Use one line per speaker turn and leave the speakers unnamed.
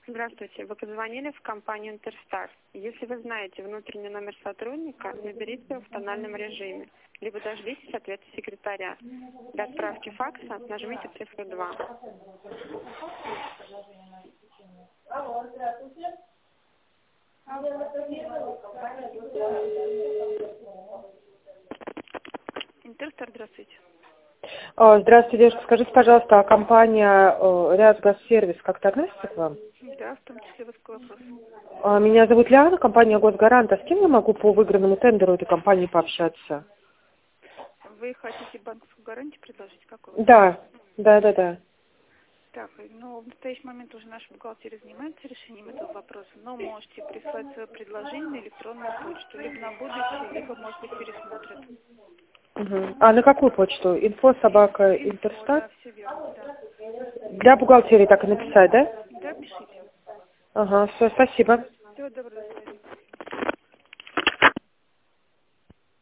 Здравствуйте. Вы позвонили в компанию Интерстар. Если вы знаете внутренний номер сотрудника, наберите его в тональном режиме, либо дождитесь ответа секретаря. Для отправки факса нажмите цифру 2. Интерстар, здравствуйте.
Здравствуйте, девушка. Скажите, пожалуйста, а компания «Рязгазсервис» как-то относится к вам?
Да, в том числе вас к вопросу.
Меня зовут Лиана, компания «Госгарант». А с кем я могу по выигранному тендеру этой компании пообщаться?
Вы хотите банковскую гарантию предложить? Какую?
Да.
Так, ну, в настоящий момент уже наша бухгалтерия занимается решением этого вопроса, но можете прислать свое предложение на электронную почту, либо на будущее, либо, может быть, пересмотрят.
Угу. А на какую почту? Info@Интерстар?
Да, все верно, да.
Для бухгалтерии так и написать, да?
Да, пишите.
Ага, все, спасибо.
Всего доброго.